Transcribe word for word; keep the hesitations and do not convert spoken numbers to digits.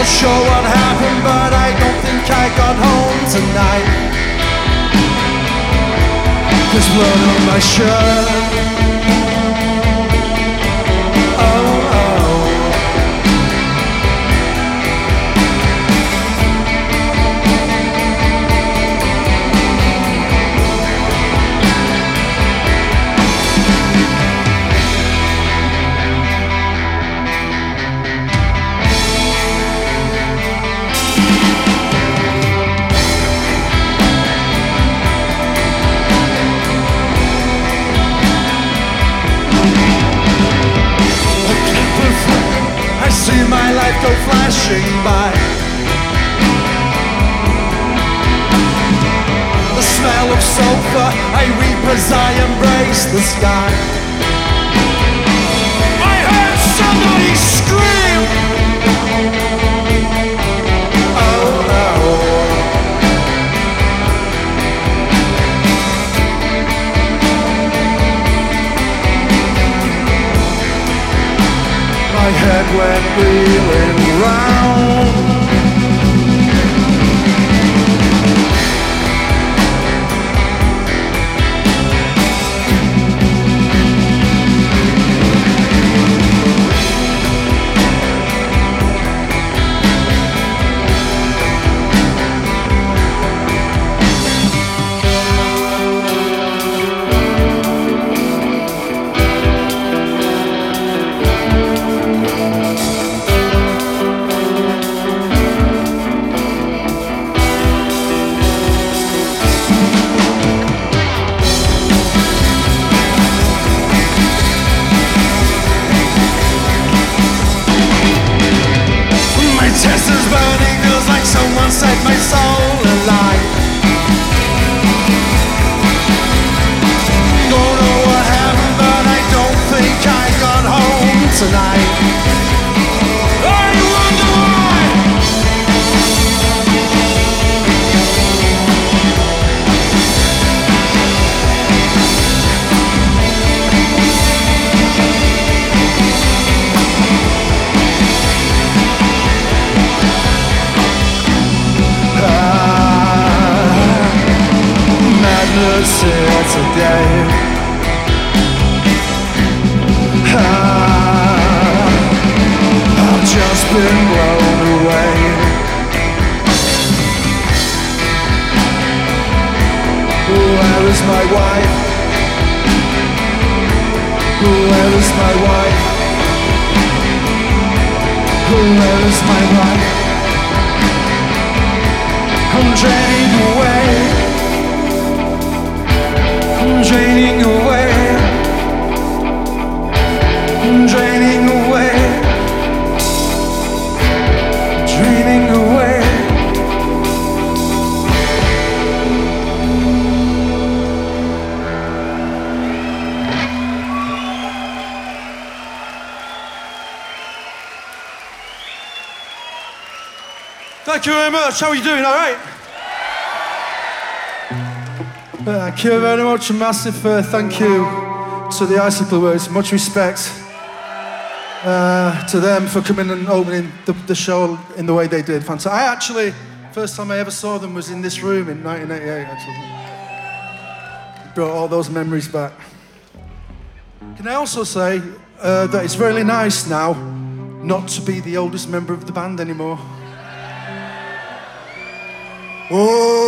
not sure what happened, but I don't think I got home tonight. There's blood on my shirt. Oh, oh. I see my life go flashing by. The smell of sulfur I reap as I embrace the sky. I heard somebody scream. Oh, oh. My head went reeling round. Chest is burning, feels like someone set my soul alight. Don't know what happened, but I don't think I got home tonight. I wonder why. Madness here today. Ah, I've just been blown away. Where is my wife? Where is my wife? Where is my wife? I'm draining away. I'm draining away. I'm draining away. Draining away. Thank you very much. How are you doing? All right? Thank you very much. A massive uh, thank you to the Icicle Words. Much respect uh, to them for coming and opening the, the show in the way they did. Fantastic. I actually, first time I ever saw them was in this room in nineteen eighty-eight, actually. Brought all those memories back. Can I also say uh, that it's really nice now not to be the oldest member of the band anymore. Whoa!